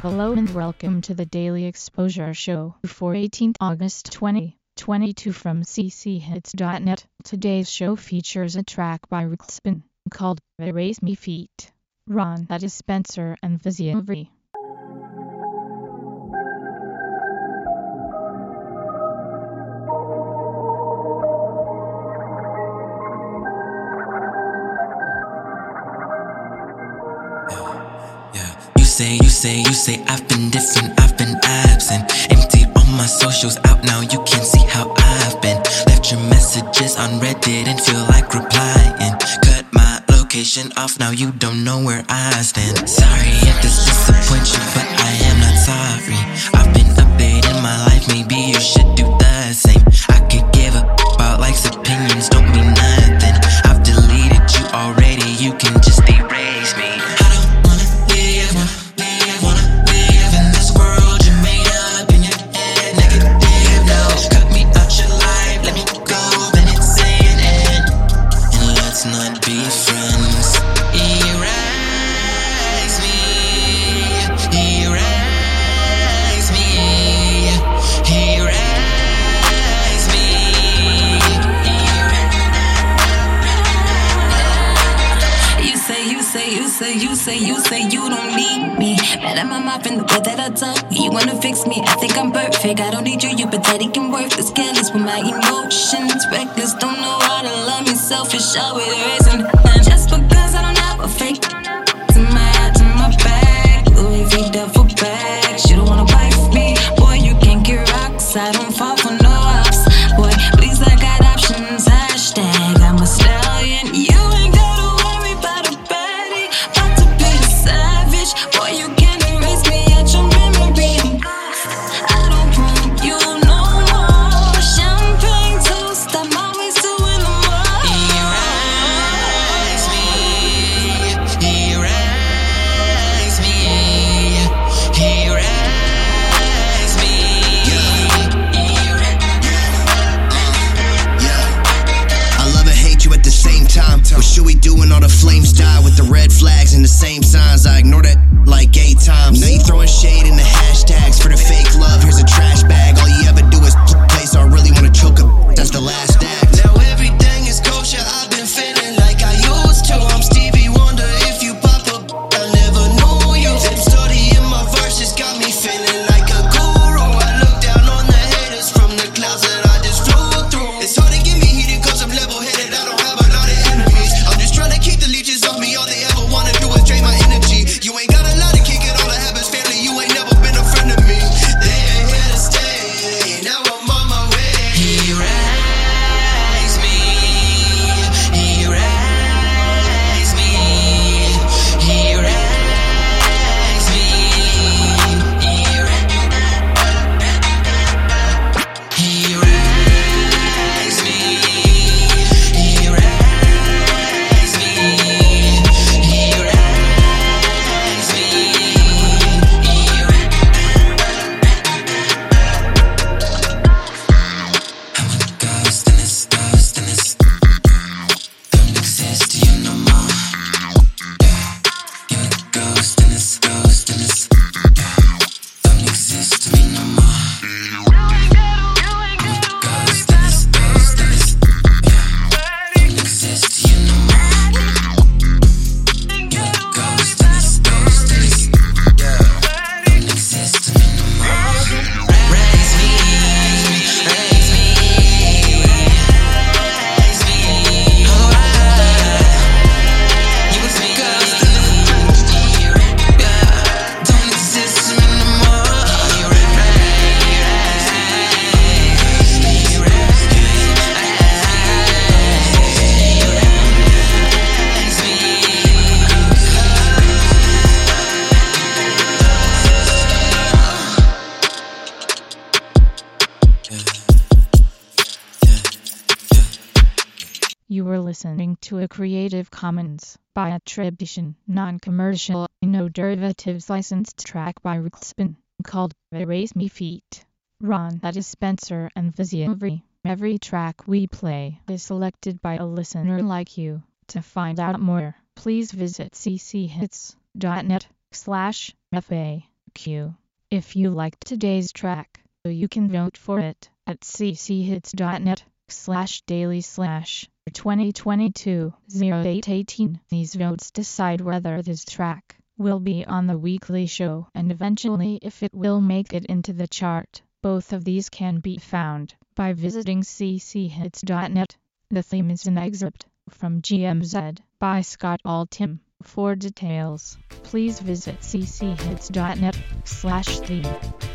Hello and welcome to the Daily Exposure Show for 18th August 2022 from cchits.net. Today's show features a track by Rickspin called Erase Me Feet. Ron, that is Spencer and Visiovery. You say I've been different, I've been absent. Emptied all my socials out, now you can see how I've been. Left your messages unread, didn't feel like replying. Cut my location off, now you don't know where I stand. Sorry if this disappoints you, but I am not sorry. I've been updating my life, maybe you should do the same. I could give up about likes, opinions don't mean nothing. I've deleted you already, you can just erase me. Not be friends. Erase me, erase me, erase me. You say you don't need me. Mad at my mouth in the way that I talk. You wanna fix me, I think I'm perfect. I don't need you, you're pathetic and worthless. Careless with my emotions, reckless. Don't know how to love me, selfish, always erasing. Just because I don't have a fake. To my hat, to my back, Louis V duffel bag. You don't wanna wife me, boy, you can't get rocks. I don't fall for no ops, boy, please I got options. Hashtag I'm a stallion. You ain't gotta worry about a baddie. About to be a savage, boy, you can't erase me at your memory. I don't want you no more. Champagne toast, I'm always doing the most. Erase me, erase me, erase me. I love and hate you at the same time. What should we do when all the flames die? With the red flags and the same signs, I ignore that like 8 times. Now you throwing shade in the hashtags for the fake love. Here's a trash bag. All you ever do is place. I really wanna choke him. That's the last act. Now everything is kosher. I've been feeling like I used to. I'm Stevie Wonder. If you pop up, I never knew you. Them studying my verses got me feeling like a guru. I look down on the haters from the clouds that I just flew through. It's hard to get me heated cause I'm level-headed. I don't have a lot of enemies. I'm just trying to keep the leeches off me. All they ever wanna do is drain my energy. You ain't got a lot to kick it, all I have is family. You ain't never been a friend of me. They ain't here to stay. Now I'm on my way. Erase me, erase me, erase me, erase me, erase me, ghost in this, don't exist to you no more. You're a ghost in this, don't exist to me no more. Ghost in this, don't exist to you no more. You're a ghost in this, don't exist to me no more. Raise me, raise me, raise me. Oh, you was a ghost in this, don't exist to me no more. You were listening to a Creative Commons by attribution, non-commercial, no derivatives licensed track by Rickspin called Erase Me Feet. Ron, that is Spencer and Visiovery. Every track we play is selected by a listener like you. To find out more, please visit cchits.net/FAQ. Q. If you liked today's track, you can vote for it at cchits.net/daily/2022-0818. These votes decide whether this track will be on the weekly show and eventually if it will make it into the chart. Both of these can be found by visiting cchits.net. The theme is an excerpt from GMZ by Scott Altham. For details, please visit cchits.net/theme.